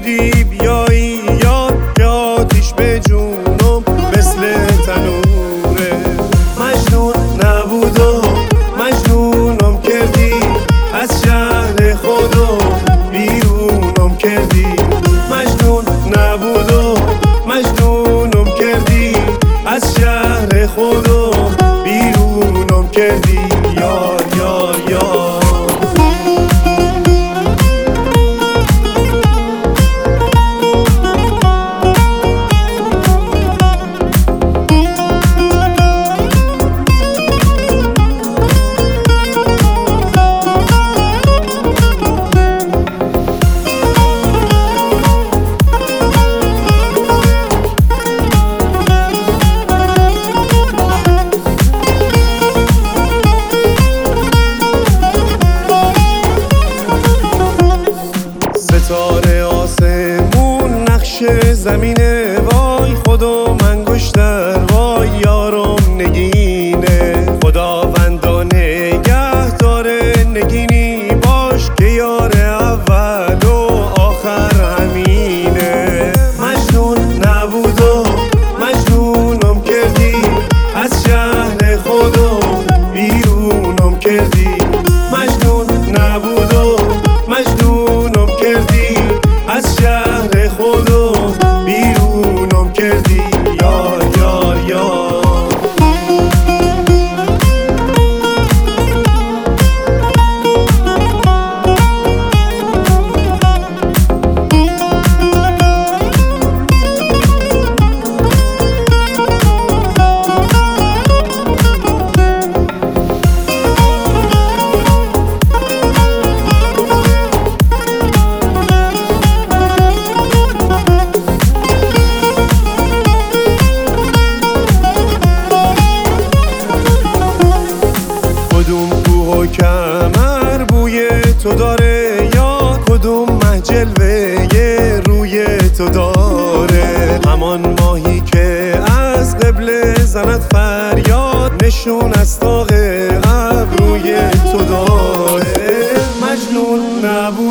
بودی بیایی یاد که آتیش به جونم مثل تنوره. مجنون نبود و مجنونم کردی، از شهر خودم بیرونم کردی. مجنون نبود و مجنونم کردی، از شهر خودم بیرونم کردی. یار یار یار ستاره آسمون نقش زمینه، وای خدا انگشتر وای یارم نگینه. خداوندا نگه داره نگینی باش که یار اول و آخر همینه. مجنون نبود و مجنونم کردی، از شهر خودم بیرونم کردی. مجنون نبود و مجنونم کردی، از شهر خودم بیرونم کردی. یار یار یار کدوم کوه و کمر بوی تو داره، یا کدوم مه جلوه روی تو داره. همان ماهی که از قبله زند فریاد، نشون از طاق ابروی تو داره. مجنون نبود